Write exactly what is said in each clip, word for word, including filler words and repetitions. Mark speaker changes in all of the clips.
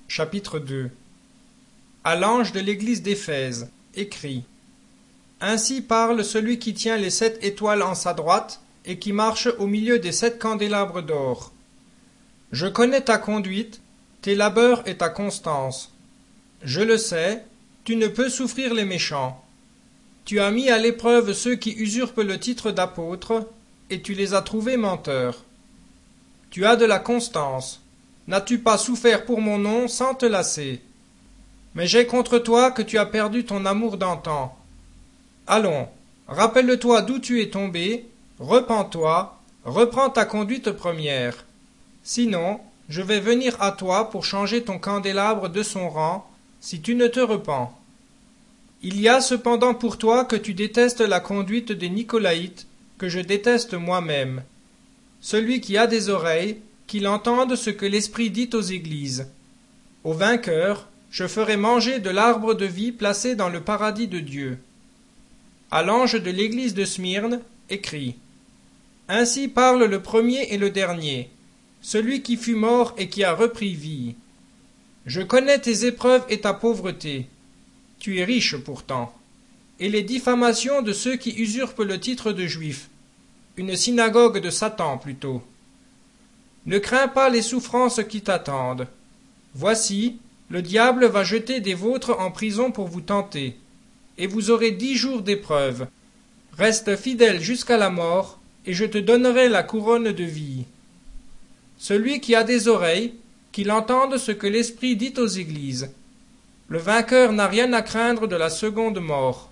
Speaker 1: Chapitre deux. À l'ange de l'église d'Éphèse, écrit: Ainsi parle celui qui tient les sept étoiles en sa droite et qui marche au milieu des sept candélabres d'or. Je connais ta conduite, tes labeurs et ta constance. Je le sais, tu ne peux souffrir les méchants. Tu as mis à l'épreuve ceux qui usurpent le titre d'apôtre, et tu les as trouvés menteurs. Tu as de la constance. N'as-tu pas souffert pour mon nom sans te lasser? Mais j'ai contre toi que tu as perdu ton amour d'antan. Allons, rappelle-toi d'où tu es tombé, repens-toi, reprends ta conduite première. Sinon, je vais venir à toi pour changer ton candélabre de son rang, si tu ne te repens. Il y a cependant pour toi que tu détestes la conduite des Nicolaïtes, que je déteste moi-même. Celui qui a des oreilles, qu'il entende ce que l'Esprit dit aux églises. Au vainqueur, je ferai manger de l'arbre de vie placé dans le paradis de Dieu. À l'ange de l'église de Smyrne, écrit: Ainsi parle le premier et le dernier, celui qui fut mort et qui a repris vie. Je connais tes épreuves et ta pauvreté. Tu es riche pourtant, et les diffamations de ceux qui usurpent le titre de juif, une synagogue de Satan plutôt. Ne crains pas les souffrances qui t'attendent. Voici, le diable va jeter des vôtres en prison pour vous tenter, et vous aurez dix jours d'épreuve. Reste fidèle jusqu'à la mort, et je te donnerai la couronne de vie. Celui qui a des oreilles, qu'il entende ce que l'Esprit dit aux églises. Le vainqueur n'a rien à craindre de la seconde mort.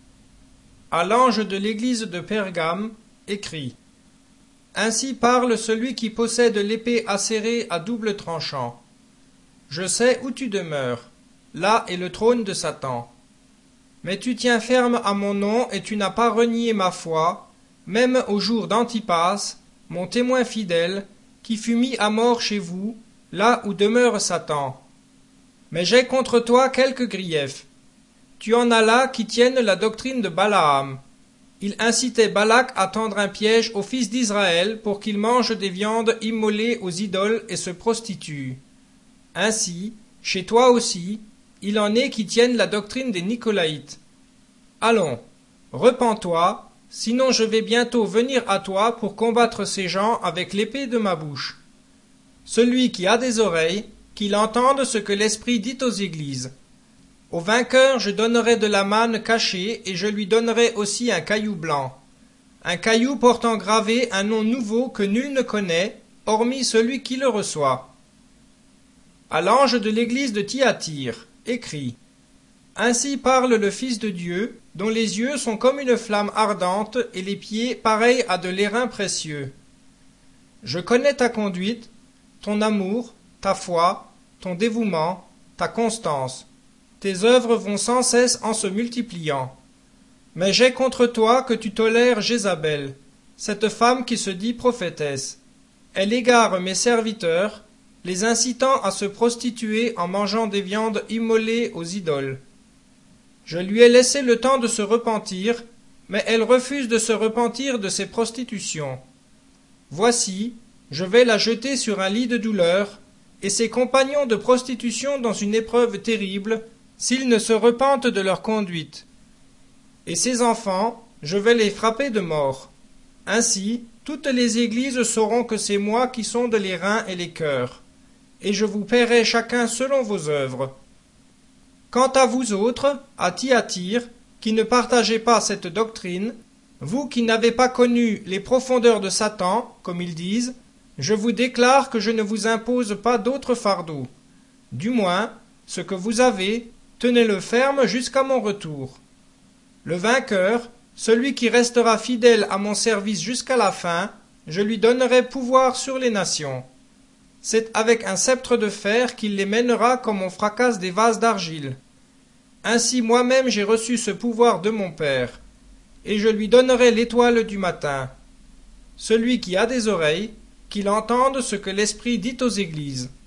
Speaker 1: À l'ange de l'église de Pergame, écrit: Ainsi parle celui qui possède l'épée acérée à double tranchant. Je sais où tu demeures, là est le trône de Satan. Mais tu tiens ferme à mon nom et tu n'as pas renié ma foi, même au jour d'Antipas, mon témoin fidèle, qui fut mis à mort chez vous, là où demeure Satan. Mais j'ai contre toi quelques griefs. Tu en as là qui tiennent la doctrine de Balaam. Il incitait Balak à tendre un piège aux fils d'Israël pour qu'ils mangent des viandes immolées aux idoles et se prostituent. Ainsi, chez toi aussi, il en est qui tiennent la doctrine des Nicolaïtes. Allons, repens-toi, sinon je vais bientôt venir à toi pour combattre ces gens avec l'épée de ma bouche. Celui qui a des oreilles, qu'il entende ce que l'Esprit dit aux églises. Au vainqueur je donnerai de la manne cachée, et je lui donnerai aussi un caillou blanc. Un caillou portant gravé un nom nouveau que nul ne connaît, hormis celui qui le reçoit. À l'ange de l'église de Thyatire, écrit: Ainsi parle le Fils de Dieu, dont les yeux sont comme une flamme ardente et les pieds pareils à de l'airain précieux. Je connais ta conduite, ton amour, ta foi, ton dévouement, ta constance. Tes œuvres vont sans cesse en se multipliant. Mais j'ai contre toi que tu tolères Jézabel, cette femme qui se dit prophétesse. Elle égare mes serviteurs, les incitant à se prostituer en mangeant des viandes immolées aux idoles. Je lui ai laissé le temps de se repentir, mais elle refuse de se repentir de ses prostitutions. Voici, je vais la jeter sur un lit de douleur, et ses compagnons de prostitution dans une épreuve terrible, s'ils ne se repentent de leur conduite. Et ses enfants, je vais les frapper de mort. Ainsi, toutes les églises sauront que c'est moi qui sonde les reins et les cœurs, et je vous paierai chacun selon vos œuvres. Quant à vous autres, à Thyatire, qui ne partagez pas cette doctrine, vous qui n'avez pas connu les profondeurs de Satan, comme ils disent, je vous déclare que je ne vous impose pas d'autre fardeau. Du moins, ce que vous avez, tenez-le ferme jusqu'à mon retour. Le vainqueur, celui qui restera fidèle à mon service jusqu'à la fin, je lui donnerai pouvoir sur les nations. C'est avec un sceptre de fer qu'il les mènera comme on fracasse des vases d'argile. Ainsi moi-même j'ai reçu ce pouvoir de mon Père, et je lui donnerai l'étoile du matin. Celui qui a des oreilles, qu'il entende ce que l'Esprit dit aux églises.